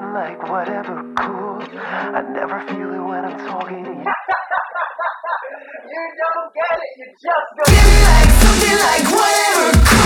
like whatever cool. I never feel it when I'm talking to you. You don't get it, you just don't. Give me like something like whatever cool.